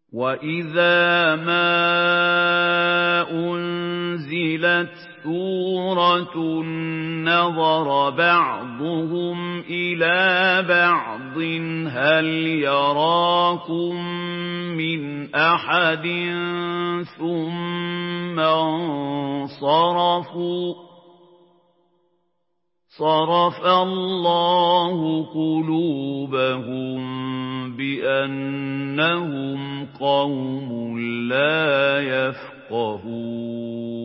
وَإِذَا مَا أُنزِلَتْ سُورَةٌ نَّظَرَ بَعْضُهُمْ إِلَىٰ بَعْضٍ هَلْ يَرَاكُم مِّنْ أَحَدٍ ثُمَّ انصَرَفُوا ۚ صَرَفَ اللَّهُ قُلُوبَهُم بِأَنَّهُمْ قَوْمٌ لَّا يَفْقَهُونَ